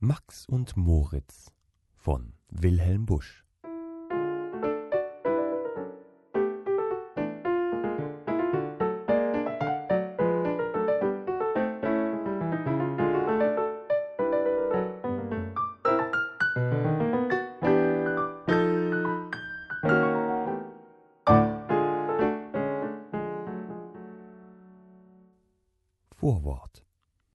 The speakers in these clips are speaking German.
Max und Moritz von Wilhelm Busch. Vorwort.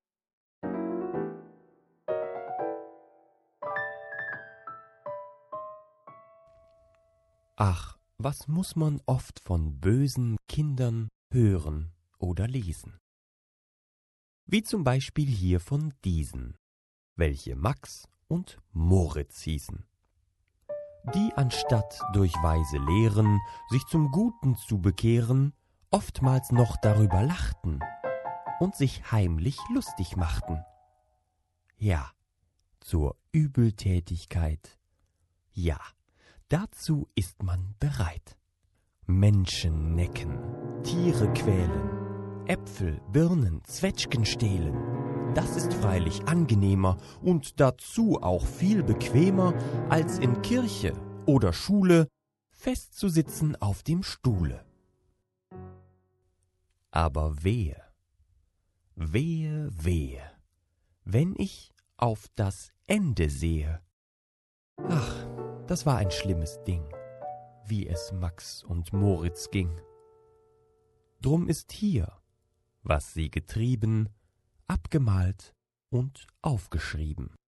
Ach, was muß man oft von bösen Kindern hören oder lesen. Wie zum Beispiel hier von diesen, welche Max und Moritz hießen, die anstatt durch weise Lehren sich zum Guten zu bekehren, oftmals noch darüber lachten und sich heimlich lustig machten. Ja, zur Übeltätigkeit, ja, dazu ist man bereit. Menschen necken, Tiere quälen, Äpfel, Birnen, Zwetschgen stehlen. Das ist freilich angenehmer und dazu auch viel bequemer, als in Kirche oder Schule festzusitzen auf dem Stuhle. Aber wehe, wehe, wehe, wenn ich auf das Ende sehe. Ach, das war ein schlimmes Ding, wie es Max und Moritz ging. Drum ist hier, was sie getrieben, abgemalt und aufgeschrieben.